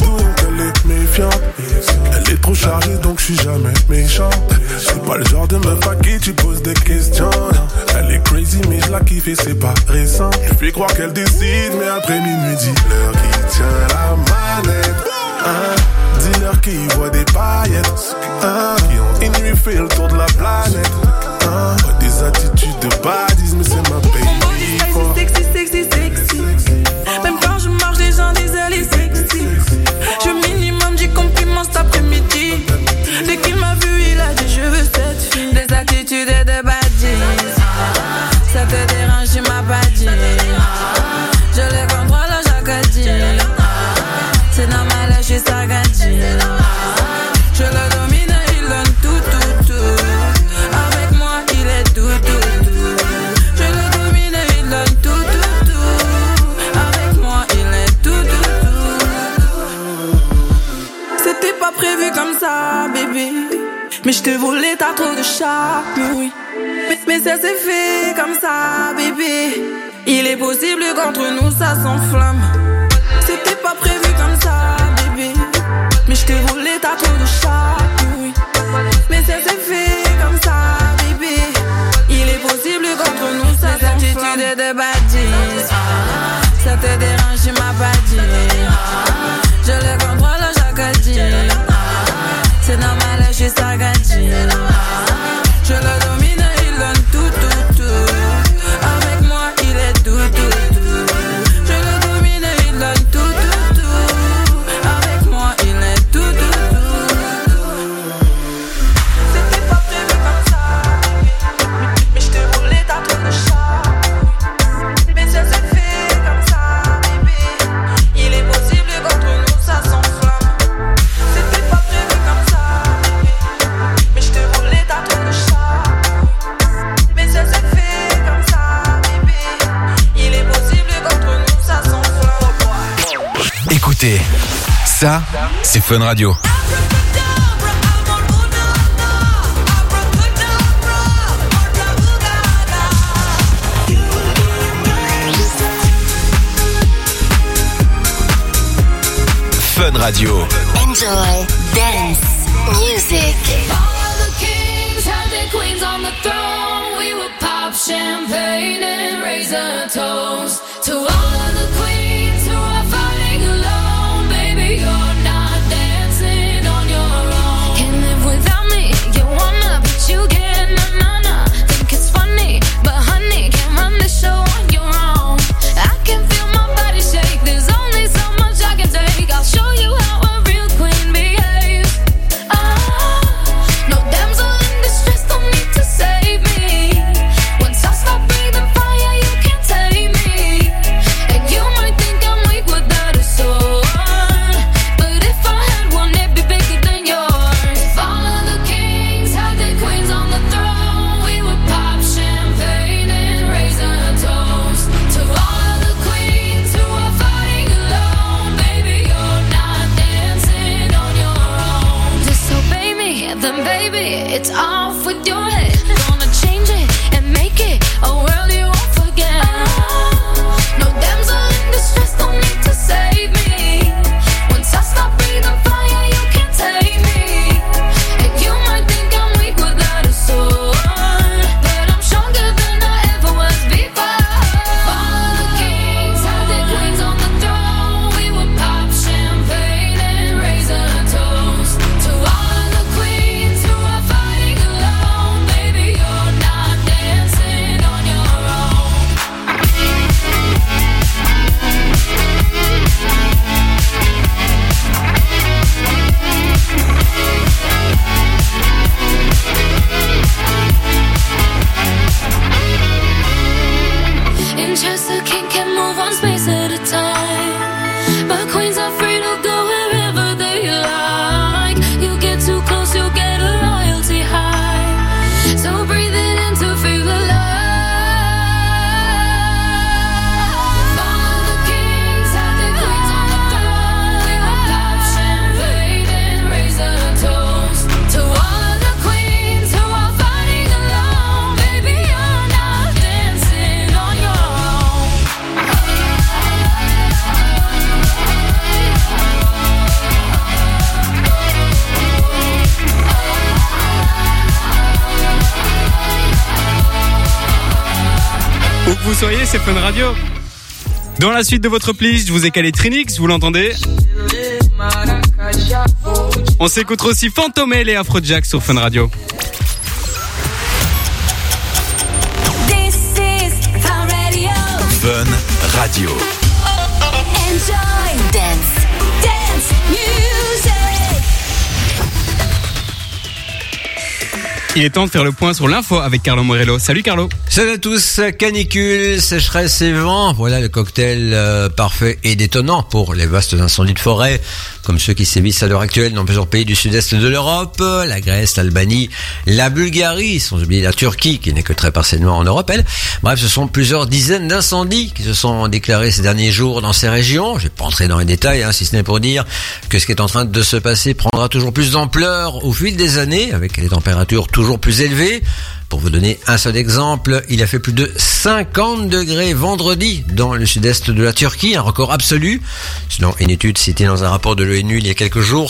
donc elle est méfiante. Elle est trop chargée donc je suis jamais méchant. C'est pas le genre de meuf à qui tu poses des questions. Elle est crazy mais je la kiffe et c'est pas récent. Je fais croire qu'elle décide mais après minuit dis-leur qui tient la manette. Dis-leur qui voit des paillettes. Qui ont une nuit fait le tour de la planète. Des attitudes de badis mais c'est ma baby. Mon body sexy, sexy, sexy. Même quand je marche les gens disent elle est sexy. Je minimum du compliment cet après-midi. Dès qu'il m'a vu il a dit je veux cette fille. Des attitudes et des badis. Ça te dérange tu m'as pas dit. Je les contrôle à chaque dit. C'est normal je suis sagadi. Je le domine il donne tout, tout, tout. Avec moi il est tout, tout, tout. Je le domine il donne tout, tout, tout. Avec moi il est tout, tout, tout. C'était pas prévu comme ça bébé. Mais je te voulais t'as trop de charme, oui. Mais ça s'est fait comme ça bébé. Il est possible qu'entre nous ça s'enflamme. C'était pas prévu comme ça bébé. Mais je te voulais t'as trop de charme, oui. Mais ça s'est fait comme ça bébé. Il est possible qu'entre nous ça s'enflamme. Des attitudes et des badis. Ça te dérange tu m'as pas dit. Je les contrôle à chaque dit. C'est normal je suis sagadi. Je le domine il donne tout, tout, tout. Avec moi il est tout, tout, tout. Je le domine il donne tout, tout, tout. Avec moi il est tout, tout, tout. C'était pas prévu comme ça. Mais je te voulais t'as trop de charme. Mais ça s'est fait comme ça bébé. Il est possible qu'entre nous ça s'enflamme. C'était pas prévu comme ça bébé. Mais je te voulais t'as trop de charme. Mais ça s'est fait comme ça bébé. Il est possible qu'entre nous ça s'enflamme. Écoutez, ça, c'est Fun Radio. Fun Radio. Enjoy dance music. All the kings had their queens on the throne. We would pop champagne and raise a toast to all of the queens who are fighting alone. Baby, you're not dancing on your own. Can't live without me, you wanna, but you can't. Na. Think it's funny, but honey, can't run the show on your own. I can feel my body shake. There's only so much I can take. I'll show you how a real queen behaves. No damsel in distress, don't need to save me. Once I stop breathing fire, you can't tame me. And you might think I'm weak without a sword, but if I had one, it'd be bigger than yours. If all of the kings had their queens on the throne, we would pop champagne and raise a toast to all of the queens who are fighting alone. Baby, you're not dancing on your own. Disobey me, then baby, it's off with your head. Gonna change it and make it a world you won't forget. No damsel in distress, don't need to save me. Once I stop breathing fire, you can't take me. And you might think I'm weak without a sword, but I'm stronger than I ever was before. All the kings had their queens on the throne. We would pop champagne and raise a toast to all of the queens who are fighting alone. Baby, soyez, c'est Fun Radio. Dans la suite de votre playlist, je vous ai calé Trinix, vous l'entendez? On s'écoute aussi Fantomel et Afrojack sur Fun Radio. Fun Radio. Enjoy dance music. Il est temps de faire le point sur l'info avec Carlo Morello. Salut Carlo. Salut à tous, canicule, sécheresse et vent, voilà le cocktail parfait et détonnant pour les vastes incendies de forêt, comme ceux qui sévissent à l'heure actuelle dans plusieurs pays du sud-est de l'Europe, la Grèce, l'Albanie, la Bulgarie, sans oublier la Turquie, qui n'est que très partiellement en Europe, elle. Bref, ce sont plusieurs dizaines d'incendies qui se sont déclarés ces derniers jours dans ces régions. Je vais pas entrer dans les détails, si ce n'est pour dire que ce qui est en train de se passer prendra toujours plus d'ampleur au fil des années, avec les températures toujours plus élevées. Pour vous donner un seul exemple, il a fait plus de 50 degrés vendredi dans le sud-est de la Turquie, un record absolu. Selon une étude citée dans un rapport de l'ONU il y a quelques jours,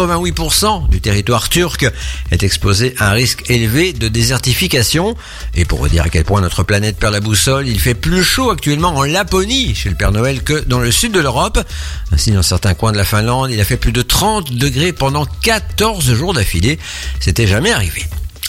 88% du territoire turc est exposé à un risque élevé de désertification. Et pour vous dire à quel point notre planète perd la boussole, il fait plus chaud actuellement en Laponie, chez le Père Noël, que dans le sud de l'Europe. Ainsi, dans certains coins de la Finlande, il a fait plus de 30 degrés pendant 14 jours d'affilée. C'était jamais arrivé.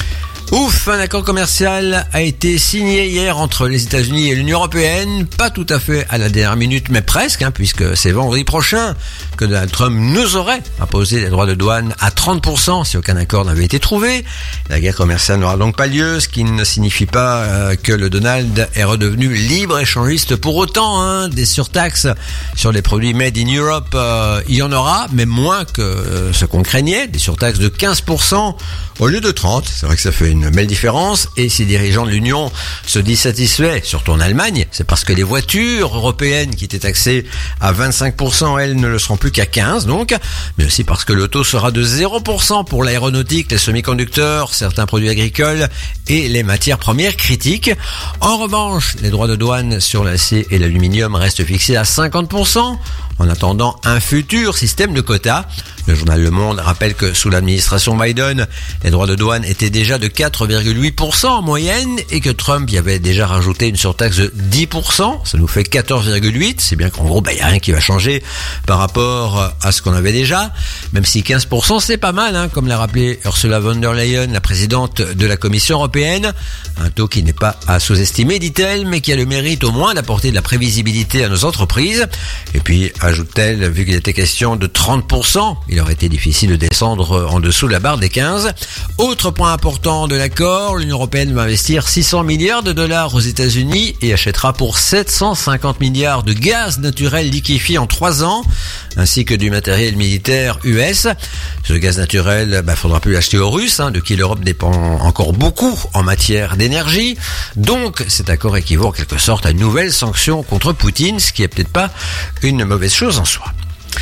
Ouf, un accord commercial a été signé hier entre les États-Unis et l'Union européenne, pas tout à fait à la dernière minute, mais presque, puisque c'est vendredi prochain que Donald Trump nous aurait imposé les droits de douane à 30% si aucun accord n'avait été trouvé. La guerre commerciale n'aura donc pas lieu, ce qui ne signifie pas que le Donald est redevenu libre-échangiste pour autant. Des surtaxes sur les produits made in Europe, il y en aura, mais moins que ce qu'on craignait, des surtaxes de 15% au lieu de 30%. C'est vrai que ça fait une belle différence, et si les dirigeants de l'Union se disent satisfaits, surtout en Allemagne, c'est parce que les voitures européennes qui étaient taxées à 25%, elles ne le seront plus qu'à 15% donc, mais aussi parce que le taux sera de 0% pour l'aéronautique, les semi-conducteurs, certains produits agricoles et les matières premières critiques. En revanche, les droits de douane sur l'acier et l'aluminium restent fixés à 50%, en attendant un futur système de quotas. Le journal Le Monde rappelle que sous l'administration Biden, les droits de douane étaient déjà de 4,8% en moyenne et que Trump y avait déjà rajouté une surtaxe de 10%. Ça nous fait 14,8%. C'est bien qu'en gros, y a rien qui va changer par rapport à ce qu'on avait déjà. Même si 15%, c'est pas mal, comme l'a rappelé Ursula von der Leyen, la présidente de la Commission européenne. Un taux qui n'est pas à sous-estimer, dit-elle, mais qui a le mérite au moins d'apporter de la prévisibilité à nos entreprises. Et puis, ajoute-t-elle, vu qu'il était question de 30%, il aurait été difficile de descendre en dessous de la barre des 15. Autre point important de l'accord, l'Union européenne va investir 600 milliards de dollars aux États-Unis et achètera pour 750 milliards de gaz naturel liquéfié en 3 ans, ainsi que du matériel militaire US. Ce gaz naturel, faudra plus l'acheter aux Russes, de qui l'Europe dépend encore beaucoup en matière d'énergie. Donc, cet accord équivaut en quelque sorte à une nouvelle sanction contre Poutine, ce qui est peut-être pas une mauvaise chose en soi.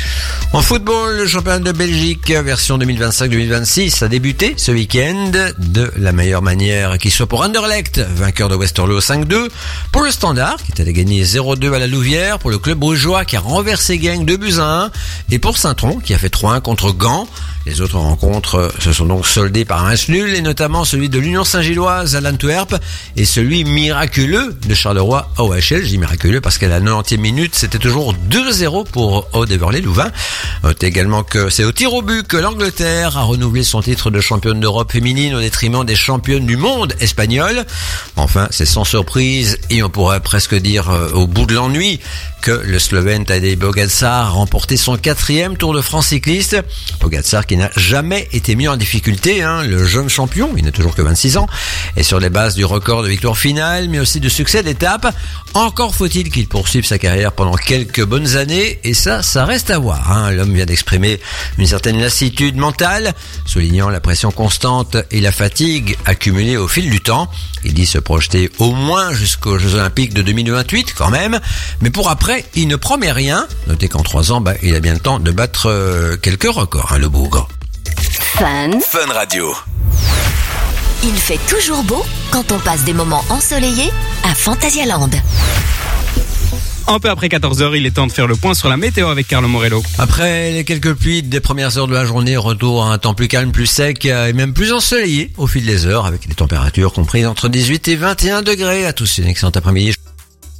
En football, le championnat de Belgique version 2025-2026 a débuté ce week-end de la meilleure manière qui soit pour Anderlecht, vainqueur de Westerlo 5-2, pour le Standard qui était gagné 0-2 à la Louvière, pour le club brugeois qui a renversé Genk 2-1, et pour Saint-Tron qui a fait 3-1 contre Gand. Les autres rencontres se sont donc soldées par un match nul, et notamment celui de l'Union Saint-Gilloise à l'Antwerp et celui miraculeux de Charleroi à OHL. Je dis miraculeux parce qu'à la 90e minute, c'était toujours 2-0 pour Aude-Everley-Louvain. Notez également que c'est au tir au but que l'Angleterre a renouvelé son titre de championne d'Europe féminine au détriment des championnes du monde espagnoles. Enfin, c'est sans surprise, et on pourrait presque dire au bout de l'ennui, que le Slovène Tadej Pogačar a remporté son 4e Tour de France cycliste. Pogačar qui n'a jamais été mis en difficulté, le jeune champion, il n'a toujours que 26 ans, et sur les bases du record de victoire finale, mais aussi de succès d'étape. Encore faut-il qu'il poursuive sa carrière pendant quelques bonnes années, et ça reste à voir. L'homme vient d'exprimer une certaine lassitude mentale, soulignant la pression constante et la fatigue accumulée au fil du temps. Il dit se projeter au moins jusqu'aux Jeux Olympiques de 2028 quand même, mais pour après, il ne promet rien. Notez qu'en 3 ans, il a bien le temps de battre quelques records, le bougre. Fun Radio. Il fait toujours beau quand on passe des moments ensoleillés à Phantasialand. Un peu après 14h, il est temps de faire le point sur la météo avec Carlo Morello. Après les quelques pluies des premières heures de la journée, retour à un temps plus calme, plus sec et même plus ensoleillé au fil des heures, avec des températures comprises entre 18 et 21 degrés. À tous, une excellente après-midi.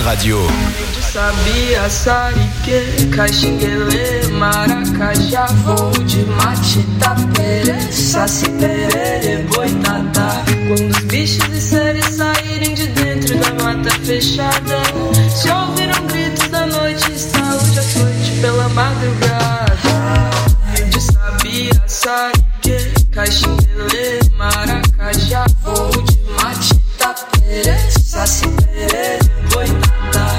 Radio. Sabia, sarique, caxinguele, maracajá, voo de mate, tapere, saci, perere, boitatá. Quando os bichos e seres saírem de dentro da mata fechada, se ouviram gritos da noite, estalo de açoite pela madrugada. De sabia, sarique, caxinguele, maracajá, voo de mate, tapere, saci, perere, boitatá.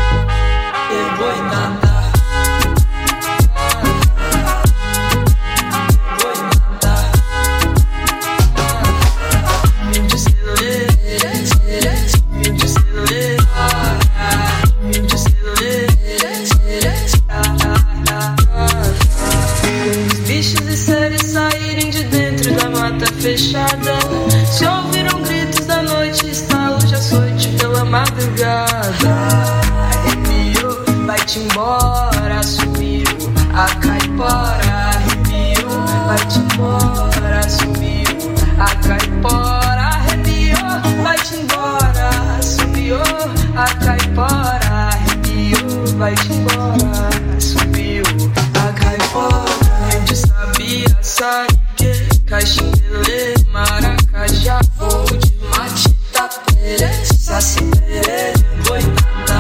Fechada, se ouviram gritos da noite, estalo de açoite pela madrugada. Arrepiou, vai-te embora, subiu a caipora. Arrepiou, vai-te embora, subiu a caipora. Arrepiou, vai-te embora, subiu a caipora. Arrepiou, vai-te embora, subiu a caipora. De sabia, sarique, caxinguele, maracajá, voo de mate, tapere, saci, perere, boitatá,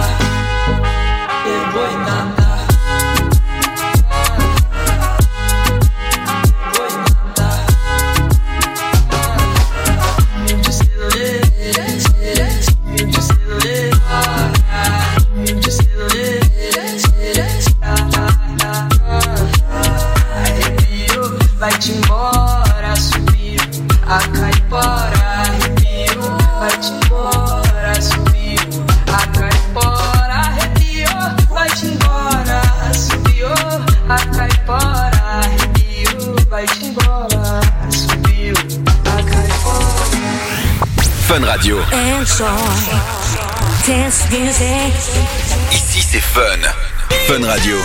boitatá, boitatá. De celulê, de celulê, de celulê, arrepiou, vai-te embora, subiu a caipora. Arrepiou, vai-te embora, subiu a caipora. Arrepiou, vai-te embora, subiu a caipora. Arrepiou, vai-te embora, subiu a caipora. Fun Radio. Enjoy dance music. Ici c'est Fun. Fun Radio.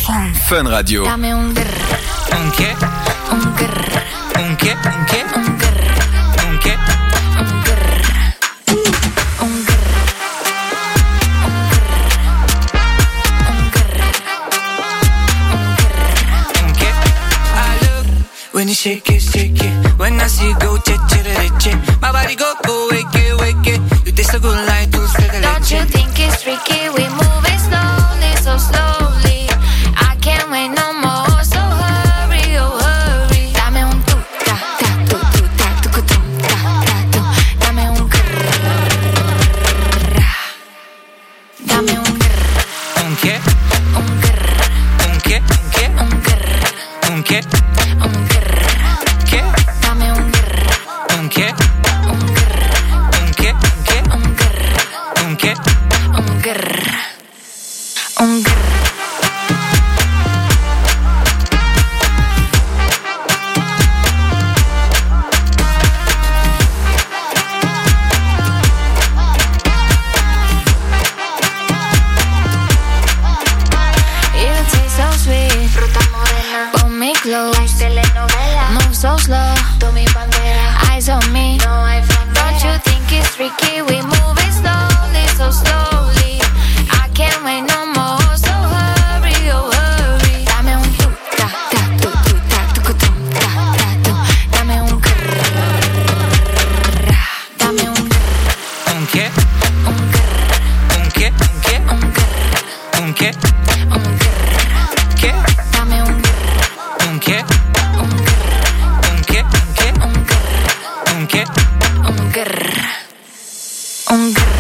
Fun Radio. Dame un grr. ¿Un qué? Un grr. ¿Un qué? ¿Un qué? Un grr. ¿Un qué? Un grr. Un grr. Un grr. ¿Un qué? I look when you shake it, shake it. When I see you go, che, che, che, che. My body go, wake it, wake it. You taste so good like dulce de Don't you leche. think it's tricky? We move it slowly, so slowly. I can't wait no more, so hurry, oh hurry. Dame un tu, ta, ta, tu, ta, tu, tu, ta, ta, tu. Dame un grrr. Dame un grrr. ¿Un qué? Un grrr. ¿Un qué? ¿Un qué? Un grrr. ¿Un qué? Un grrr. ¿Qué? Dame un grrr. ¿Un qué? Un grrr. ¿Un qué? ¿Un qué? Un grrr. ¿Un qué? Un grrr. Un grrr. You taste so sweet, fruta morena. Pull me close, like telenovela. Move so slow, tú mi bandera. Eyes on me, no hay frontera. Don't you think it's tricky? We move it slowly, so slowly. I can't wait no more, so hurry, oh hurry. Dame un tu, ta, ta, tu, ta, tu, ta, ta, tu. Dame un grrr. Dame un grrr. ¿Un qué? Un grrr. ¿Un qué? ¿Un qué? Un grrr. ¿Un qué? Un grrr. ¿Qué? Dame un grrr. ¿Un qué? Un grrr. ¿Un qué? ¿Un qué? Un grrr. ¿Un qué? Un grrr. Un grrr.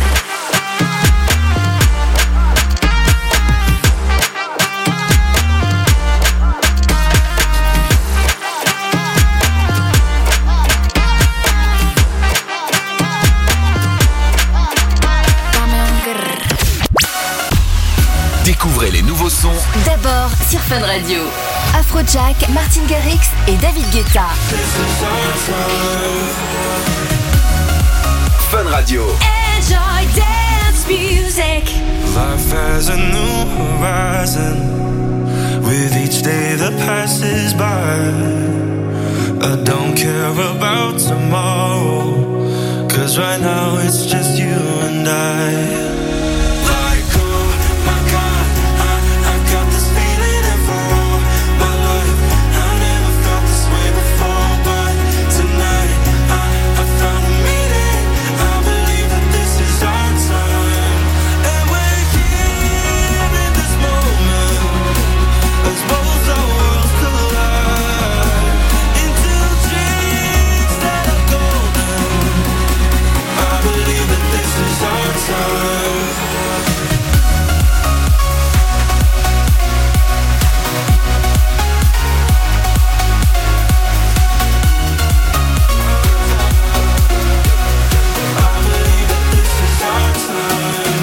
Dame un grrr. Découvrez les nouveaux sons D'abord sur Fun Radio. Afrojack, Martin Garrix et David Guetta. Fun Radio. Enjoy dance music. Life has a new horizon with each day that passes by. I don't care about tomorrow, 'cause right now it's just you and I. Like, oh my God, I got this feeling and for all my life I never felt this way before, but tonight I found a meaning. I believe that this is our time, and we're here in this moment as both our worlds collide into dreams that are golden. I believe that this is our time. I believe that this is our time.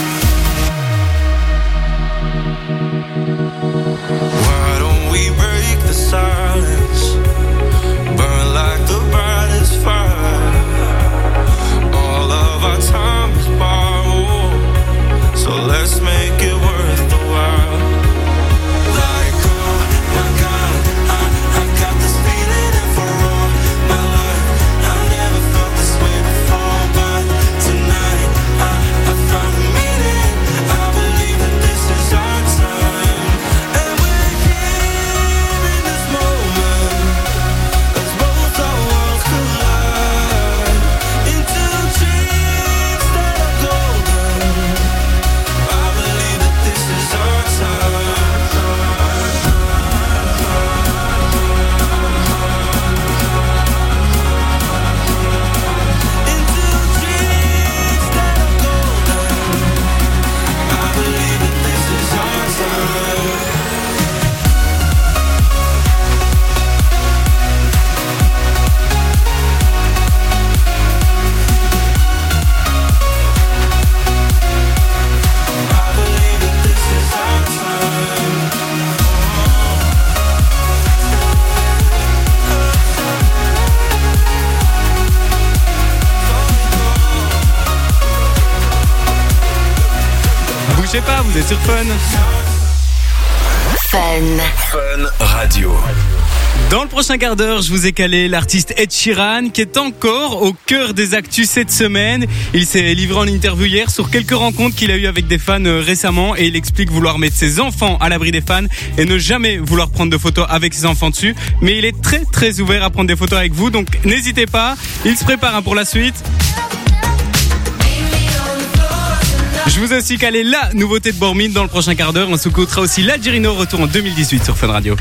Why don't we break the silence? Burn like the brightest fire. All of our time is borrowed, so let's make it worth the while. Like, oh my God, I got this feeling and for all my life I never felt this way before, but tonight I found a meaning. I believe that this is our time, and we're here in this moment as both our worlds collide into dreams that are golden. I believe that this is our time. Into dreams that are golden. I believe that this is our time. I believe that this is our time. Bougez pas, vous êtes sur Fun. Fun Radio. Dans le prochain quart d'heure, je vous ai calé l'artiste Ed Sheeran qui est encore au cœur des actus cette semaine. Il s'est livré en interview hier sur quelques rencontres qu'il a eues avec des fans récemment et il explique vouloir mettre ses enfants à l'abri des fans et ne jamais vouloir prendre de photos avec ses enfants dessus. Mais il est très très ouvert à prendre des photos avec vous, donc n'hésitez pas. Il se prépare pour la suite. Je vous ai aussi calé la nouveauté de Bormin dans le prochain quart d'heure. On s'écoutera aussi l'Algerino, retour en 2018 sur Fun Radio.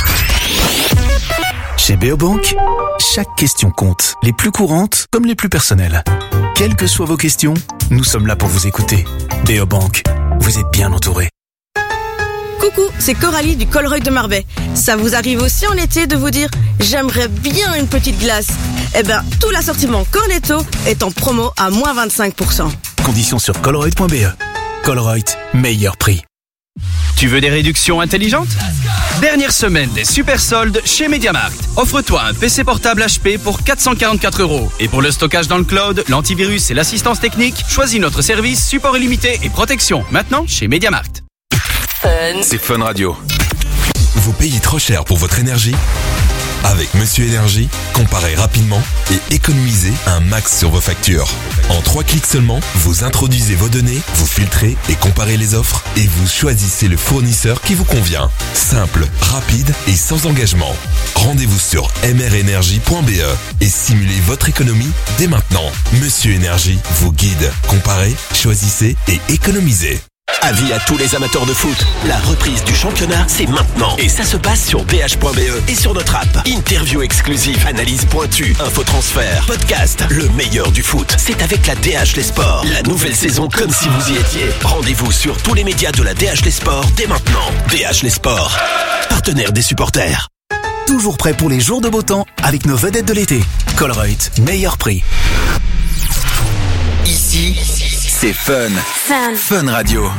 Chez Beobank, chaque question compte, les plus courantes comme les plus personnelles. Quelles que soient vos questions, nous sommes là pour vous écouter. Beobank, vous êtes bien entourés. Coucou, c'est Coralie du Colruyt de Marbais. Ça vous arrive aussi en été de vous dire « J'aimerais bien une petite glace ». Eh ben, tout l'assortiment Cornetto est en promo à moins 25%. Conditions sur colruyt.be. Colruyt, meilleur prix. Tu veux des réductions intelligentes ? Dernière semaine des super soldes chez MediaMarkt. Offre-toi un PC portable HP pour 444 €. Et pour le stockage dans le cloud, l'antivirus et l'assistance technique, choisis notre service support illimité et protection. Maintenant, chez MediaMarkt. C'est Fun Radio. Vous payez trop cher pour votre énergie ? Avec Monsieur Énergie, comparez rapidement et économisez un max sur vos factures. En 3 clics seulement, vous introduisez vos données, vous filtrez et comparez les offres et vous choisissez le fournisseur qui vous convient. Simple, rapide et sans engagement. Rendez-vous sur mrenergie.be et simulez votre économie dès maintenant. Monsieur Énergie vous guide. Comparez, choisissez et économisez. Avis à tous les amateurs de foot. La reprise du championnat, c'est maintenant. Et ça se passe sur dh.be et sur notre app. Interview exclusive, analyse pointue, infotransfert, podcast. Le meilleur du foot, c'est avec la DH Les Sports. La nouvelle saison comme si vous y étiez. Rendez-vous sur tous les médias de la DH Les Sports dès maintenant. DH Les Sports, partenaire des supporters. Toujours prêt pour les jours de beau temps avec nos vedettes de l'été. Colruyt, meilleur prix. Ici, c'est Fun. Fun Radio.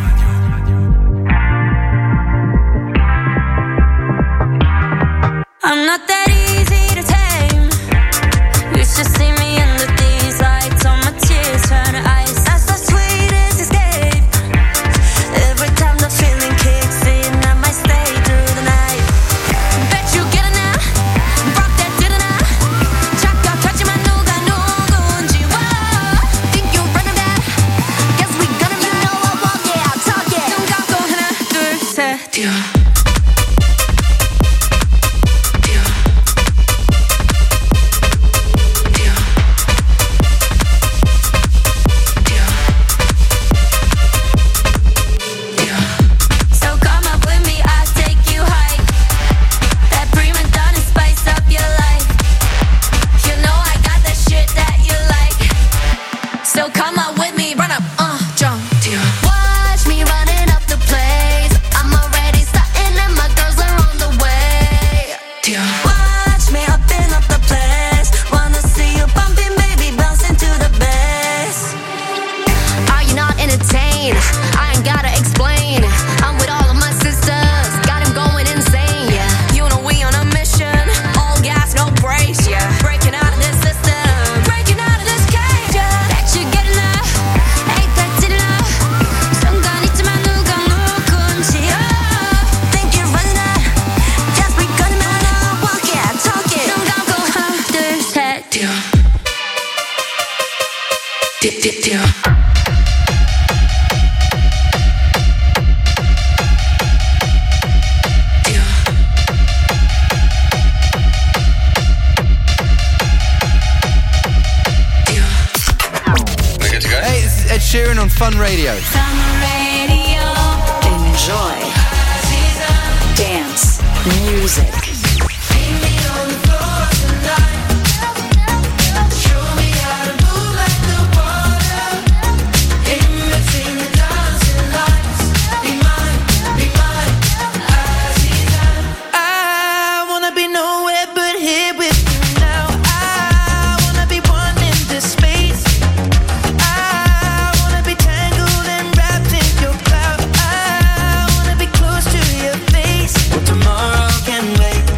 I'm not that easy to tame. You should see me under these lights. All my tears turn to ice. That's the sweetest escape. Every time the feeling kicks in, I might stay through the night. Bet you get it now. Rock that did it now. 착각하지만 누가 누군지 와. Think you run of that. Guess we gonna be. You know I walk it, I'll talk it. 눈 감고 하나 둘 셋. Sheeran on Fun Radio. Enjoy. Dance. Music. Tomorrow can wait.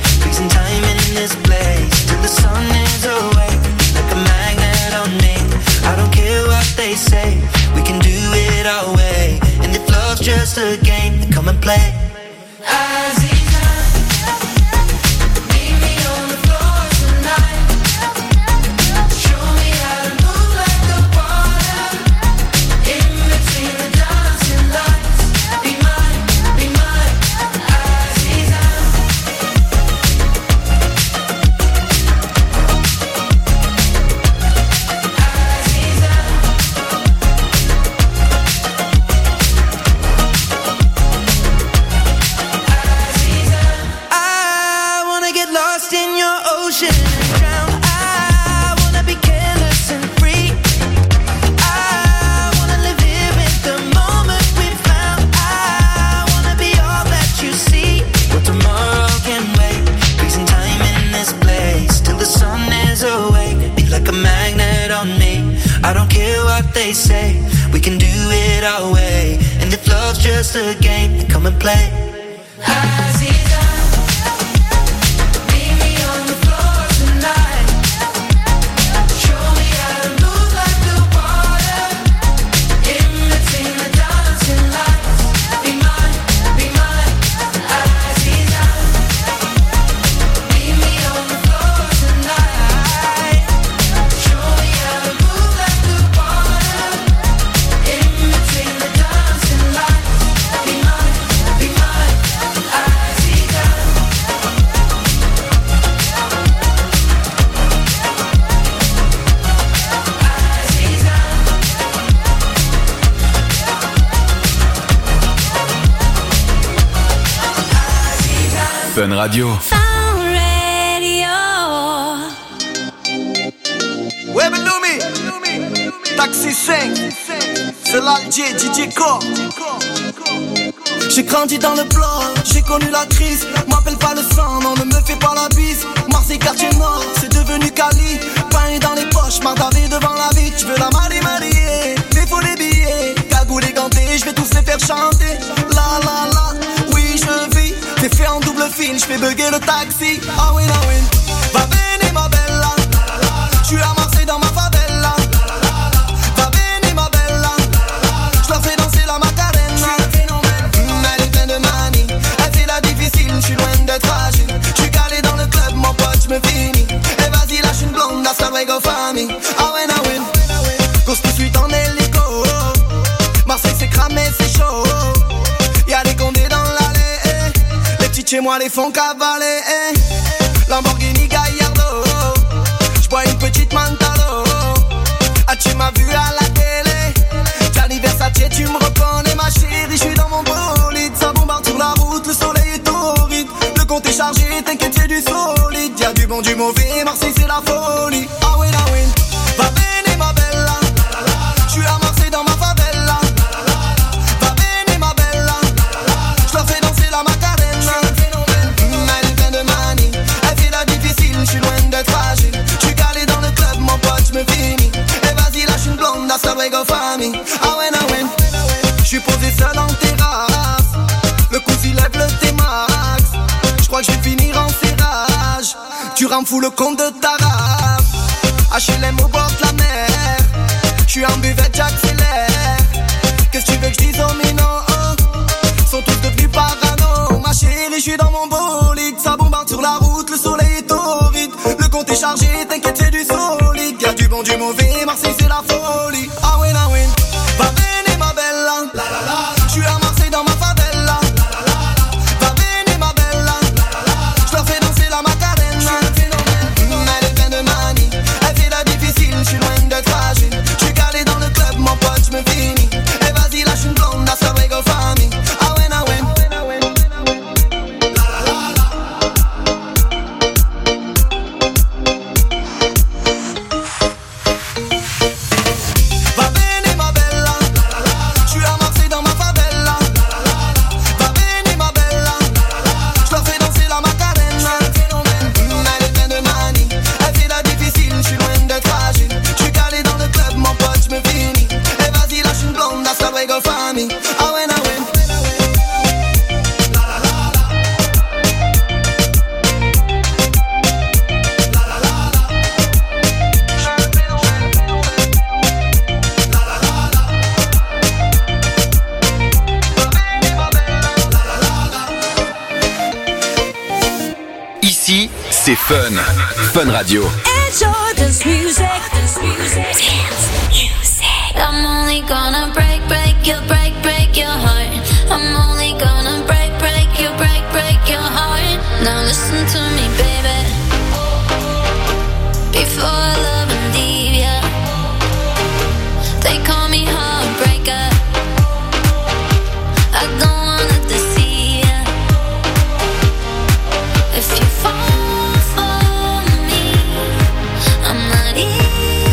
they say. We can do it our way. And if love's just a game, then come and play. Fun Radio. Ouais, Benoumi, Taxi 5, c'est l'Aldier, DJ Core. J'ai grandi dans le plan, j'ai connu la crise. M'appelle pas le sang, non, ne me fais pas la bise. Marseille, quartier nord, c'est devenu Cali. Pain dans les poches, mardavé devant la vie. Tu veux la marier, mais faut les billets. Cagoule et ganté, je vais tous les faire chanter. La la la, oui je vis. T'es fait en double fil, je fais bugger le taxi. Ah oui, ah oui. Va venir ma bella. Je suis à Marseille dans ma favela. Va venir ma bella. Je leur fais danser la Macarena. Elle est pleine de manie. Elle fait la difficile, je suis loin d'être agile. Je suis calé dans le club, mon pote, je me finis. Et vas-y, lâche une blonde, hasta luego famille. Ah ouais, ah oui. Cause tout de suite en hélico. Marseille c'est cramé, c'est chaud. Y'a des condés dans l'allée. Les petits chez moi les font cavaler. Lamborghini Gallardo. J'bois une petite Mantalo. Ah tu m'as vu à la télé. Gianni Versace tu me reconnais ma chérie. J'suis dans mon bolide. Ça bombarde sur la route, le soleil est torride. Le compte est chargé, t'inquiète c'est du solide. Y'a du bon, du mauvais, Marseille c'est la folie. Ah oui, ah oui. Va venir ma bella. J'suis à Marseille dans ma favela. Va venir ma bella. J'leur fais danser la Macarena. Elle est pleine de manie. Elle fait la difficile, j'suis loin d'être fragile. J'suis calé dans le club, mon pote, j'me finis. Et vas-y, lâche une blonde, hasta luego famille. Ah ouais, ah ouais. J'suis posé seul en terrasse. Le coup s'il lève le T-Max. J'crois que j'vais finir en serrage. Tu rends fou le compte de ta rap. HLM au bord de la mer. J'suis en buvette, j'accélère. Qu'est-ce que tu veux que j'dise aux minots? Sont tous devenus parano. Ma chérie, j'suis dans mon bolide. Ça bombarde sur la route, le soleil est torride. Le compte est chargé, t'inquiète c'est du solide. Y'a du bon, du mauvais, Marseille c'est la folie. Ah oui, ah oui. Va venir ma bella. J'suis à Marseille dans ma favela. Va venir ma bella. J'leur fais danser la Macarena. Elle est pleine de manie. Elle fait la difficile, j'suis loin d'être fragile. J'suis calé dans le club, mon pote, j'me finis. Et vas-y, lâche une blonde, hasta luego famille. Ah ouais, ah ouais. Va venir ma bella. J'suis à Marseille dans ma favela. Va venir ma bella. J'leur fais danser la Macarena. Elle est pleine de manie. Elle fait la difficile, j'suis loin d'être fragile. J'suis calé dans le club, mon pote, j'me finis. Et vas-y, lâche une blonde, hasta luego famille. Ah ouais, ah ouais. Ici, c'est Fun. Fun Radio. Enjoy this music. I'm only gonna break your heart. I'm only gonna break your heart. Now listen to me, baby. Before I love and leave ya, they call me heartbreaker. I don't wanna deceive ya. If you fall for me, I'm not easy.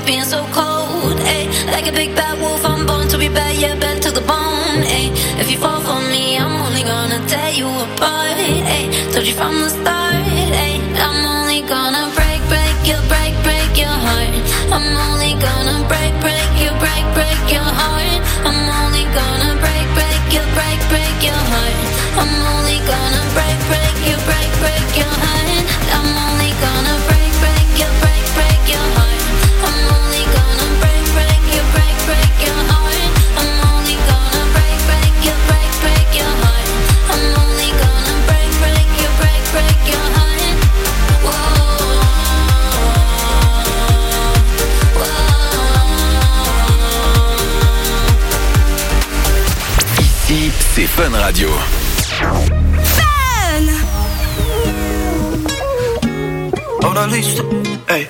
being so cold, ayy. Like a big bad wolf, I'm born to be bad, yeah, bad to the bone, ayy. If you fall for me, I'm only gonna tear you apart, ayy. Told you from the start, ayy. I'm only gonna break your heart. I'm only gonna break your heart. I'm only gonna break your heart. I'm only gonna break your heart. I'm only gonna break your heart. I'm only gonna break your heart. I'm only gonna break your heart. I'm only gonna break your heart. Ici, c'est Fun Radio. Mona Lisa, hey.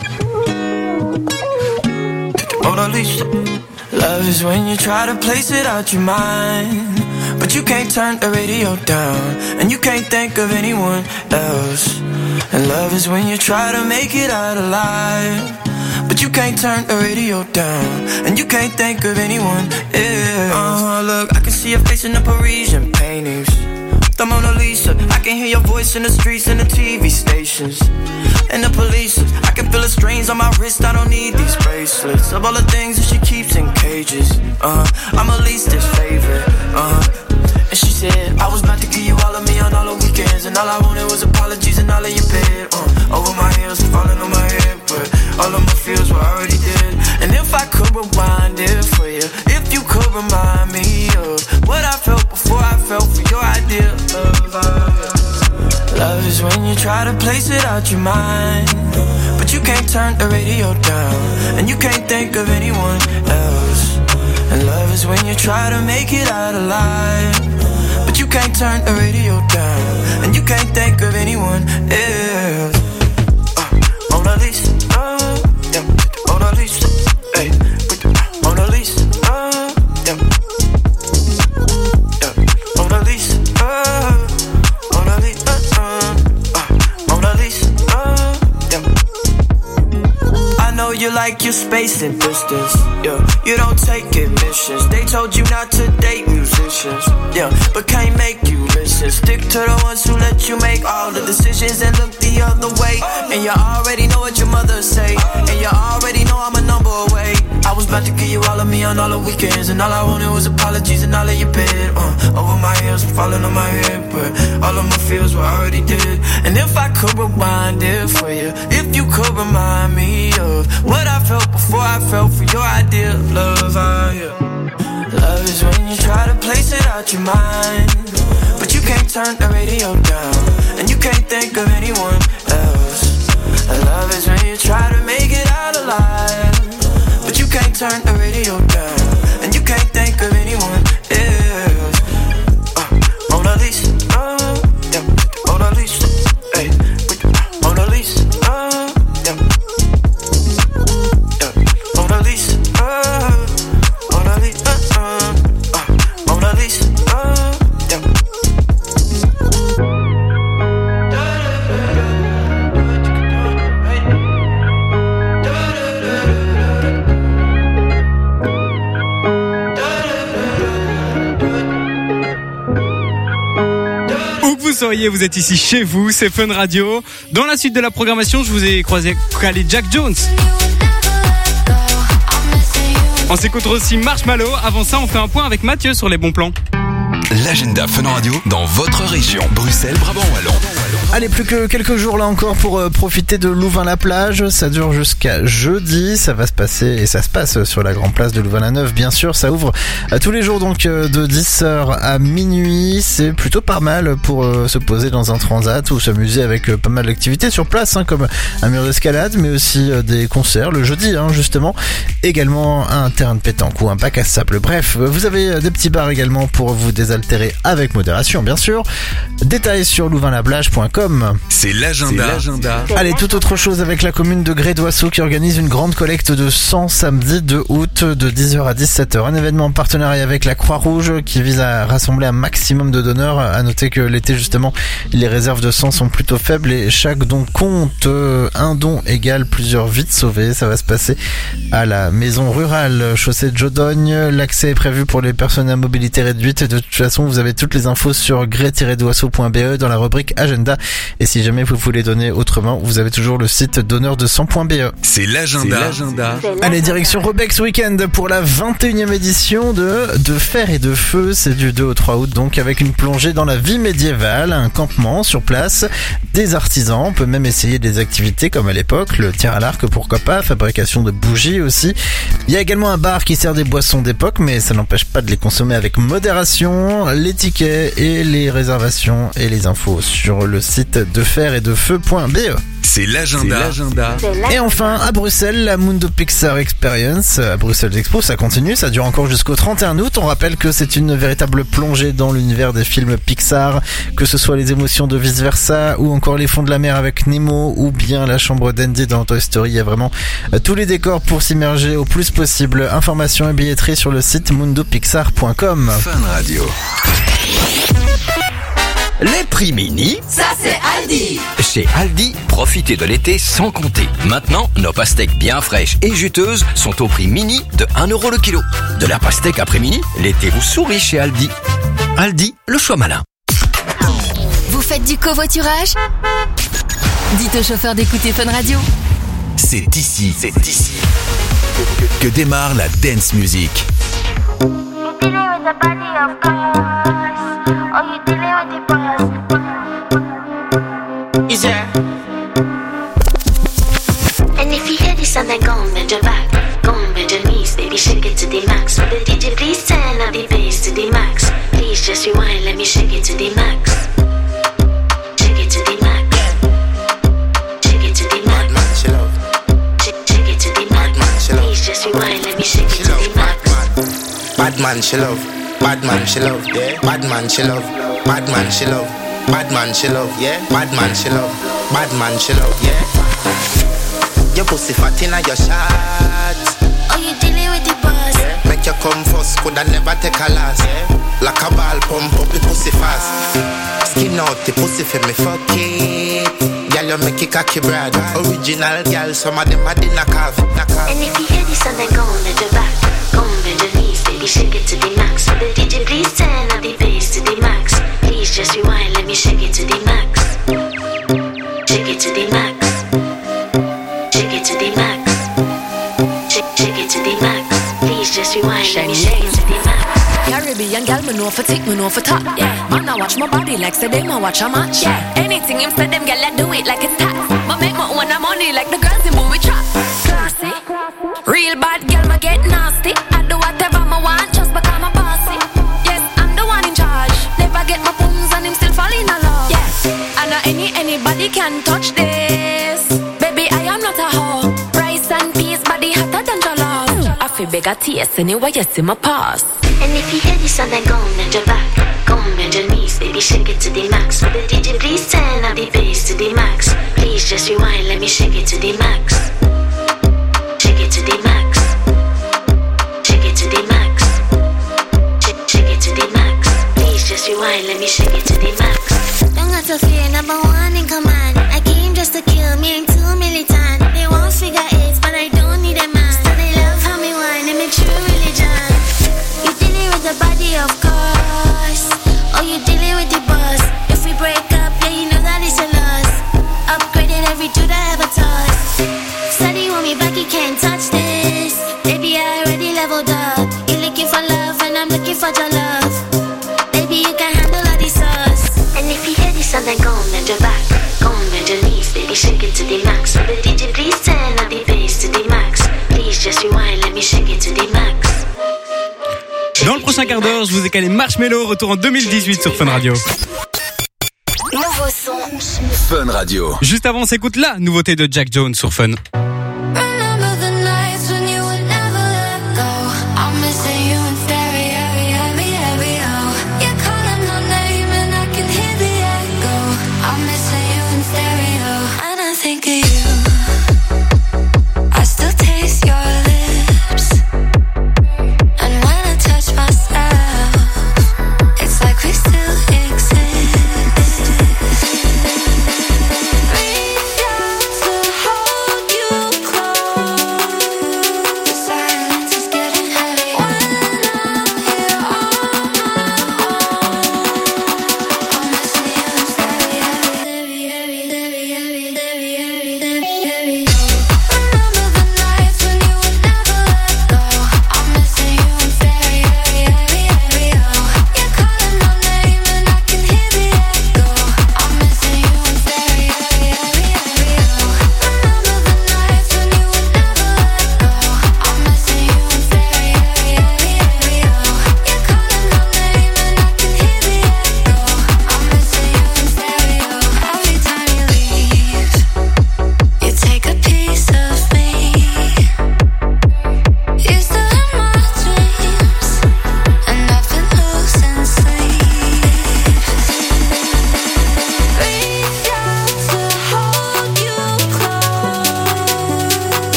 Mona Lisa. Love is when you try to place it out your mind, but you can't turn the radio down, and you can't think of anyone else. And love is when you try to make it out alive, but you can't turn the radio down, and you can't think of anyone else. Look, I can see your face in the Parisian paintings, the Mona Lisa. I can hear your voice in the streets and the TV stations and the police. I can feel the strains on my wrist. I don't need these bracelets of all the things that she keeps in cages. I'm at least his favorite. And she said I was about to give you all of me on all the weekends, and all I wanted was apologies and all of your bed. Over my heels and falling on my head, but all of my feels were already dead. And if I could rewind it for you, if you could remind me of what I felt before I fell for your idea of love. Love is when you try to place it out your mind, but you can't turn the radio down, and you can't think of anyone else. And love is when you try to make it out alive, but you can't turn the radio down, and you can't think of anyone else. Mona Lisa, yeah. Mona Lisa, hey. Mona Lisa, yeah. Yeah. Mona Lisa, Mona Lisa, Mona Lisa, yeah. I know you like your space and distance, yeah. You don't take admissions. They told you not to date musicians, yeah, but can't make you listen. Stick to the ones who let you make all the decisions and look the other way. And you already know what your mother say, and you already know I'm a number away. I was about to give you all of me on all the weekends, and all I wanted was apologies and all of your bed. Over my heels and falling on my head, but all of my feels were already dead. And if I could rewind it for you, if you could remind me of what I felt before I fell for your idea of love, Love is when you try to place it out your mind, but you can't turn the radio down, and you can't think of anyone else. And love is when you try to make it out alive, but you can't turn the radio down, and you can't think of anyone else. Mona Lisa, yeah. Mona Lisa, hey. Mona Lisa, yeah. Yeah. Mona Lisa, Mona Lisa, Mona Lisa, yeah. Soyez, vous êtes ici chez vous, c'est Fun Radio. Dans la suite de la programmation, je vous ai calé Jack Jones. On s'écoute aussi Marshmallow. Avant ça, on fait un point avec Mathieu sur les bons plans. L'agenda Fun Radio dans votre région. Bruxelles, Brabant Wallon. Allez, plus que quelques jours là encore pour profiter de Louvain-la-Plage. Ça dure jusqu'à jeudi. Ça va se passer et ça se passe sur la grande place de Louvain-la-Neuve. Bien sûr, ça ouvre tous les jours donc de 10h à minuit. C'est plutôt pas mal pour se poser dans un transat ou s'amuser avec pas mal d'activités sur place, comme un mur d'escalade, mais aussi des concerts le jeudi, justement. Également un terrain de pétanque ou un bac à sable. Bref, vous avez des petits bars également pour vous désaltérer avec modération, bien sûr. Détails sur louvainlaplage.com. funradio.com. C'est l'agenda. Allez, toute autre chose avec la commune de Gré-d'Oisseau qui organise une grande collecte de sang samedi 2 août de 10h à 17h. Un événement en partenariat avec la Croix-Rouge qui vise à rassembler un maximum de donneurs. À noter que l'été justement, les réserves de sang sont plutôt faibles et chaque don compte. Un don égale plusieurs vies sauvées. Ça va se passer à la maison rurale, chaussée de Jodogne. L'accès est prévu pour les personnes à mobilité réduite. De toute façon, vous avez toutes les infos sur gré-doisseau.be dans la rubrique agenda. Et si jamais vous voulez donner autrement, vous avez toujours le site donneurdesang.be. C'est l'agenda. Allez, direction Robex Weekend pour la 21e édition de Fer et de Feu. C'est du 2 au 3 août, donc avec une plongée dans la vie médiévale, un campement sur place, des artisans. On peut même essayer des activités comme à l'époque, le tir à l'arc, pourquoi pas, fabrication de bougies aussi. Il y a également un bar qui sert des boissons d'époque, mais ça n'empêche pas de les consommer avec modération. Les tickets et les réservations et les infos sur le site de feretdefeu.be. C'est l'agenda. Et enfin, à Bruxelles, la Mundo Pixar Experience à Bruxelles Expo, ça continue, ça dure encore jusqu'au 31 août. On rappelle que c'est une véritable plongée dans l'univers des films Pixar, que ce soit les émotions de Vice Versa ou encore les fonds de la mer avec Nemo ou bien la chambre d'Andy dans Toy Story. Il y a vraiment tous les décors pour s'immerger au plus possible. Informations et billetterie sur le site mundopixar.com. Fun Radio. Les prix mini, ça c'est Aldi. Chez Aldi, profitez de l'été sans compter. Maintenant, nos pastèques bien fraîches et juteuses sont au prix mini de 1 € le kilo. De la pastèque après mini, l'été vous sourit chez Aldi. Aldi, le choix malin. Vous faites du covoiturage? Dites au chauffeur d'écouter Fun Radio. C'est ici que démarre la dance music. And if you hear this sound, then go and bend your back, go and bend your knees, baby, shake it to the max. Will the DJ please turn up the bass to the max? Please just rewind, let me shake it to the max. Shake it to the max. Shake it to the max. Shake it to the max. Please just rewind, let me shake it to the max. Bad man she love, bad man she love, yeah. Bad man she love, bad man she love, bad man she love, yeah. Bad man she love, bad man she love, yeah. Your pussy fat inna your shot. Oh, you dealing with the boss? Yeah. Make you come first, coulda never take a last. Yeah. Like a ball pump up the pussy fast. Skin out the pussy for me fuck it. Girl you make it cocky brad. Original girl, some of them a dinner calf. And if you hear this sound, then go and bend your back, go and bend your knees, baby, shake it to the max. Will the DJ please turn up the bass to the max? Please just rewind, let me shake it to the max. Shake it to the max. Shake it to the max. Shake it to the max. Please just rewind, let me shake it to the max. Caribbean gal, me know for tick, me know for top. Yeah, man, I watch my body like say them, I watch a match. Yeah, anything him say them gal, I do it like it's tax. But make my own money like the girls in movie trap. Classy, real bad gal, me get nasty. I do whatever I want, just because I'm bossy. Yes, I'm the one in charge. Never get my phones and him still fall in love. Yeah, I know anybody can touch this. Baby, I am not a hoe. Rice and peas, body hotter than jollof. I feel big at taste anyway, you see my pass. And if you hear this sound, then go and bend your back, go and bend your knees, baby, shake it to the max. Will the DJ please turn up the bass to the max? Please just rewind, let me shake it to the max. Shake it to the max. Shake it to the max. Shake it to the max. Please just rewind, let me shake it to the max. Don't got to fear, number one in command. I came just to kill, me ain't too militant. They won't figure it, but I don't need a man. So they love how me whine, and me true religion. You dealing with the body, of course. Oh, you dealing with the boss. If we break up, yeah, you know that it's a loss. Upgraded every dude I ever touched. Steady want me back, you can't touch this. Baby, I already leveled up. You're looking for love, and I'm looking for your love. Baby, you can handle all these sauce. And if you hear this sound, then go and bend your back, go and bend your knees, baby, shake it to the max. Will the DJ please turn up the bass to the max? Please just rewind, let me shake it to the max. Dans le prochain quart d'heure, je vous ai calé Marshmello, retour en 2018 sur Fun Radio. Nouveau son. Fun Radio. Juste avant, on s'écoute la nouveauté de Jack Jones sur Fun. Missing you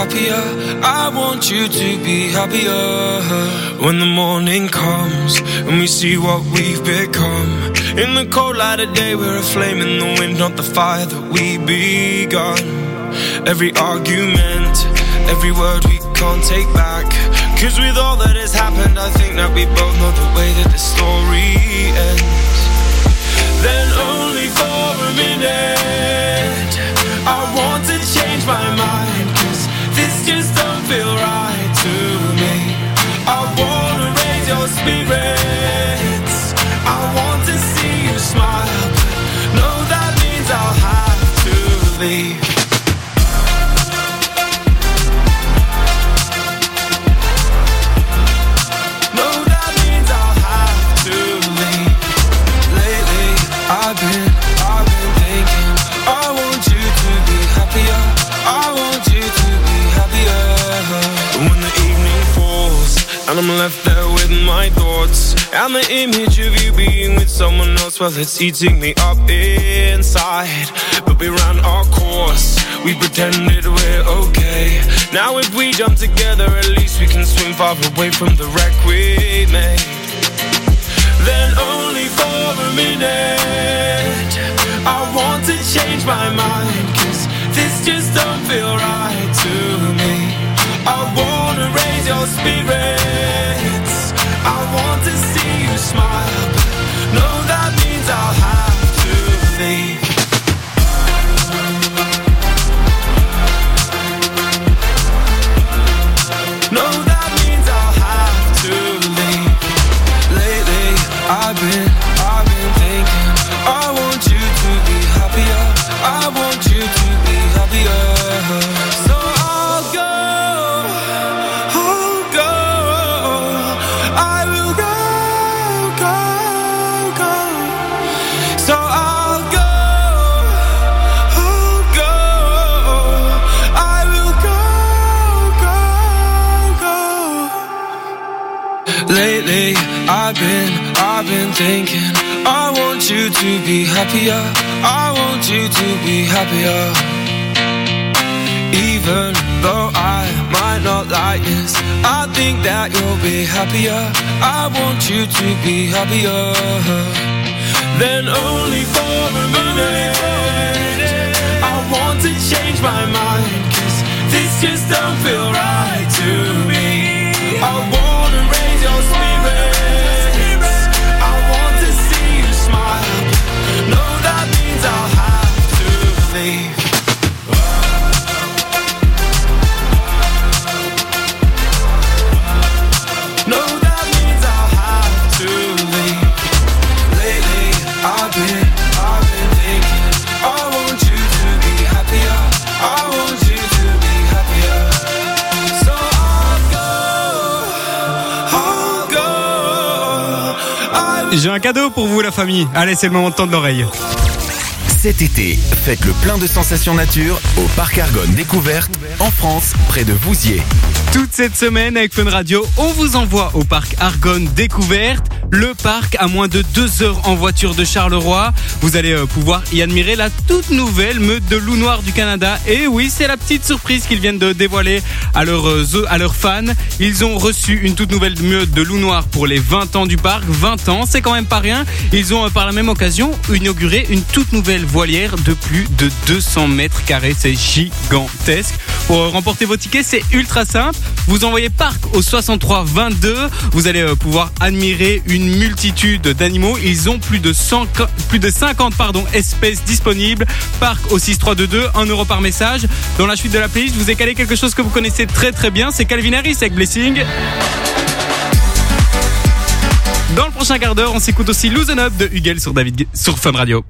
happier. I want you to be happier. When the morning comes and we see what we've become. In the cold light of day, we're a flame in the wind, not the fire that we begun. Every argument, every word we can't take back. 'Cause with all that has happened, I think that we both know the way that the story ends. Then only for a minute, I want to change my mind, 'cause this just don't feel right to me. I wanna raise your spirits, I want to see you smile, but no, that means I'll have to leave. I've been thinking, I want you to be happier. I want you to be happier. When the evening falls and I'm left there with my thoughts, and the image of you being with someone else, well, it's eating me up inside. But we ran our course, we pretended we're okay. Now if we jump together, at least we can swim far away from the wreck we made. Then only for a minute, I want to change my mind, 'cause this just don't feel right to me. I wanna raise your spirits, I want to see you smile, but no, that means I'll have to leave. No, that means I'll have to leave. Lately, I've been thinking, I want you to be happier. I want you to be happier. So I'll go. I will go. So I'll go. I will go. Lately, I've been thinking, I want you to be happier. I want you to be happier. Even though I might not like this, I think that you'll be happier. I want you to be happier. Then only for a minute, I want to change my mind, 'cause this just don't feel right to me. I wanna raise your spirits, I want to see you smile. No, that means I'll have to leave. No, that means I'll have to leave. Lately, I've been thinking, I want you to be happier. I want you to be happier. So J'ai un cadeau pour vous, la famille. Allez, c'est le moment de tendre l'oreille. Cet été, faites le plein de sensations nature au Parc Argonne Découverte en France, près de Vouziers. Toute cette semaine avec Fun Radio, on vous envoie au Parc Argonne Découverte. Le parc à moins de 2 heures en voiture de Charleroi. Vous allez pouvoir y admirer la toute nouvelle meute de loups noirs du Canada. Et oui, c'est la petite surprise qu'ils viennent de dévoiler à leurs fans. Ils ont reçu une toute nouvelle meute de loups noirs pour les 20 ans du parc. 20 ans, c'est quand même pas rien. Ils ont par la même occasion inauguré une toute nouvelle voilière de plus de 200 mètres carrés. C'est gigantesque. Pour remporter vos tickets, c'est ultra simple. Vous envoyez parc au 63 22. Vous allez pouvoir admirer une multitude d'animaux. Ils ont plus de 50 espèces disponibles. Parc au 6322, 1 € par message. Dans la suite de la playlist, je vous ai calé quelque chose que vous connaissez très très bien. C'est Calvin Harris avec Blessing. Dans le prochain quart d'heure, on s'écoute aussi Loosen Up de Hugel sur Fun Radio.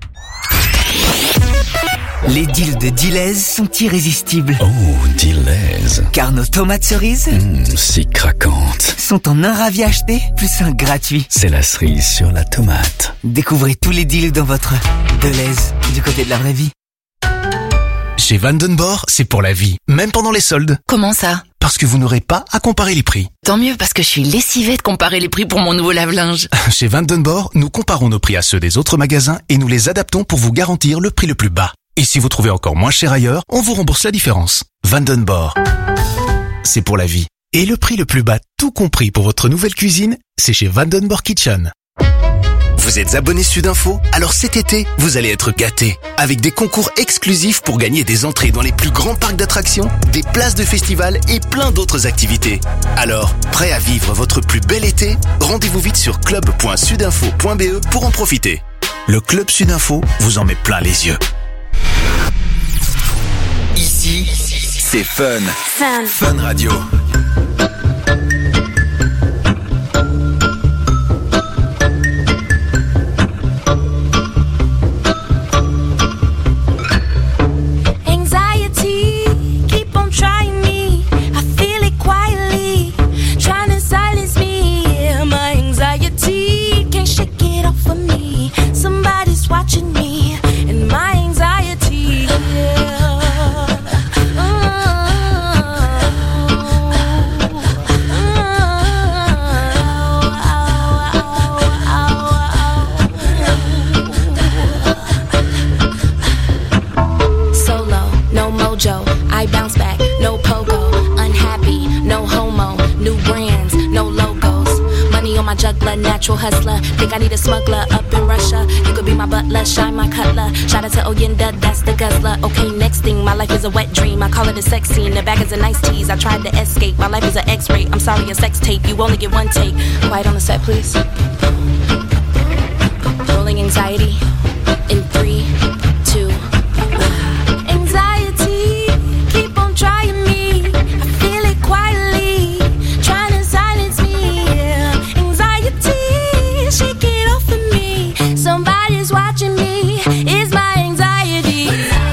Les deals de Deleuze sont irrésistibles. Oh, Deleuze. Car nos tomates cerises, si craquantes, sont en un ravi acheté, plus un gratuit. C'est la cerise sur la tomate. Découvrez tous les deals dans votre Deleuze, du côté de la vraie vie. Chez Vandenborg, c'est pour la vie, même pendant les soldes. Comment ça ? Parce que vous n'aurez pas à comparer les prix. Tant mieux, parce que je suis lessivée de comparer les prix pour mon nouveau lave-linge. Chez Vandenborg, nous comparons nos prix à ceux des autres magasins et nous les adaptons pour vous garantir le prix le plus bas. Et si vous trouvez encore moins cher ailleurs, on vous rembourse la différence. Vandenborg. C'est pour la vie. Et le prix le plus bas, tout compris pour votre nouvelle cuisine, c'est chez Vandenborg Kitchen. Vous êtes abonné Sudinfo? Alors cet été, vous allez être gâtés. Avec des concours exclusifs pour gagner des entrées dans les plus grands parcs d'attractions, des places de festival et plein d'autres activités. Alors, prêt à vivre votre plus bel été? Rendez-vous vite sur club.sudinfo.be pour en profiter. Le Club Sudinfo vous en met plein les yeux. Ici, c'est Fun. Fun Radio. Watching me and my anxiety. Solo, no mojo. I bounce back, no pogo. Unhappy, no homo. New brands, no logos. Money on my juggler, natural hustler. Think I need a smuggler up in Russia. You could be my butler, shine my cutler. Shout out to Oyenda, that's the guzzler. Okay, next thing, my life is a wet dream. I call it a sex scene, the bag is a nice tease. I tried to escape, my life is an X-ray. I'm sorry, a sex tape, you only get one take. Quiet on the set, please. Rolling anxiety in 3, 2, 1. Anxiety, keep on trying me. I feel it quietly, trying to silence me. Anxiety, shake it off of me. Somebody's watching me. It's my anxiety.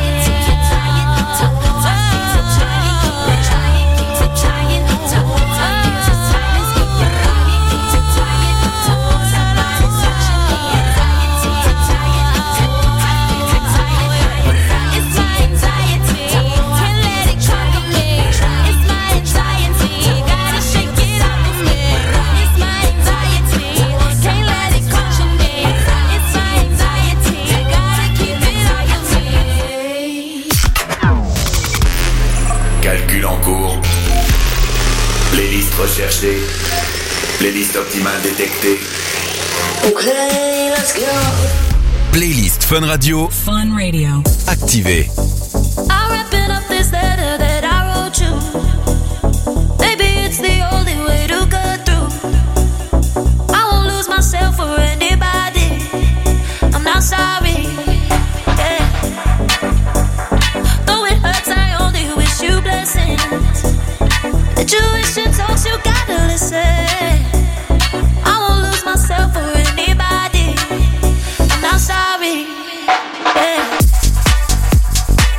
Calcul en cours. Playlist recherchée. Playlist optimale détectée. Okay, let's go. Playlist Fun Radio. Fun Radio. Activée. I'm wrapping up this letter that I wrote you. Maybe it's the only way to go through. I won't lose myself for anybody. I'm not sorry. Yeah. Though it hurts, I only wish you blessings. The tuition talks, you gotta listen. I won't lose myself for anybody. I'm not sorry. Yeah.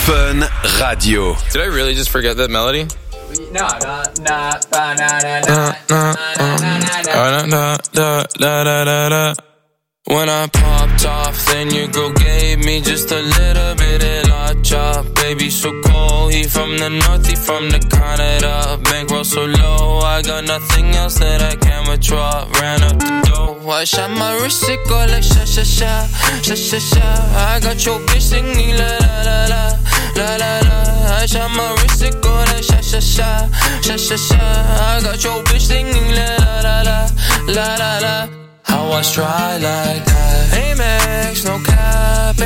Fun Radio. Did I really just forget that melody? No. When I popped off, then your girl gave me just a little bit of la chop. Baby so cold, he from the north, he from the Canada. Bankroll so low, I got nothing else that I can withdraw. Ran up the dough, I shot my wrist, it go like sha sha sha, sha sha sha. I got your bitch singing la la la la, la la la. I shot my wrist, it go like sha sha sha, sha sha sha. I got your bitch singing la la la la, la la la. I was dry like that. Amex, no cap,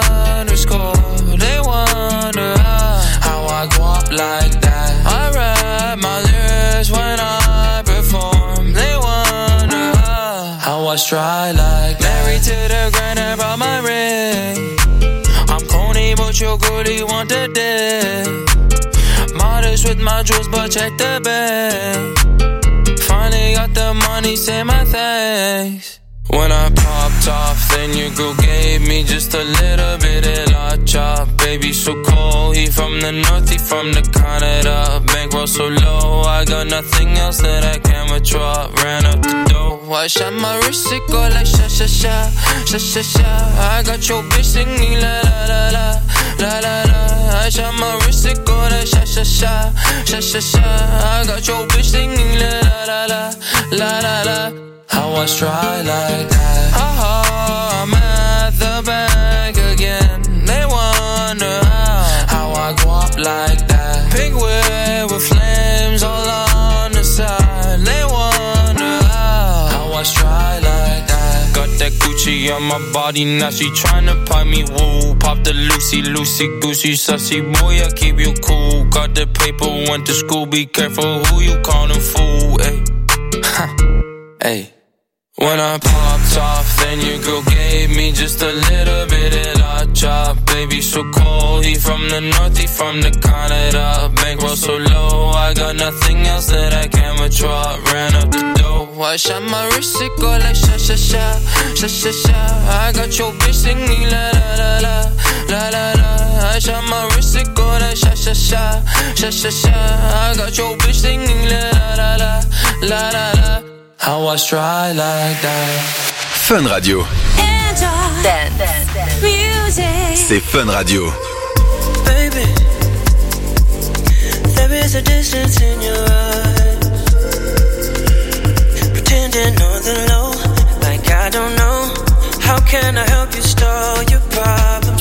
800 They wonder how I go up like that. I rap my lyrics when I perform. They wonder how I dry like that. Married to the grind, I brought my ring. I'm corny, but your girlie want the dick. Modest with my jewels, but check the bag. Finally got the money, say my thanks. When I popped off, then your girl gave me just a little bit of la chop. Baby so cold, he from the north, he from the Canada. Bankroll so low, I got nothing else that I can withdraw. Ran up the dough, I shot my wrist, it go like sha sha sha, sha sha sha. I got your bitch singing la la la la, la la la. I shot my wrist, it go like sha sha sha, sha sha sha. I got your bitch singing la la la la, la la la. I was dry like that. I'm at the bank again. They wonder how I go up like that. Pink whip with flames all on the side. They wonder how I was dry like that. Got that Gucci on my body, now she tryna pipe me woo. Pop the Lucy, goosey, sussy boy, I keep you cool. Got the paper, went to school, be careful who you callin' fool, ayy. Hey. When I popped off, then your girl gave me just a little bit of la chop. Baby so cold, he from the north, he from the Canada. Bankroll so low, I got nothing else that I can withdraw. Ran up the dough, I shot my wrist, it go like sha sha sha, sha sha sha. I got your bitch singing la la la la, la la la. I shot my wrist, it go like sha sha sha, sha sha sha. I got your bitch singing la la la la, la la la. I was dry like that. Fun Radio. C'est Fun Radio. Baby, there is a distance in your eyes. Pretending on the low, like I don't know. How can I help you stall your problem?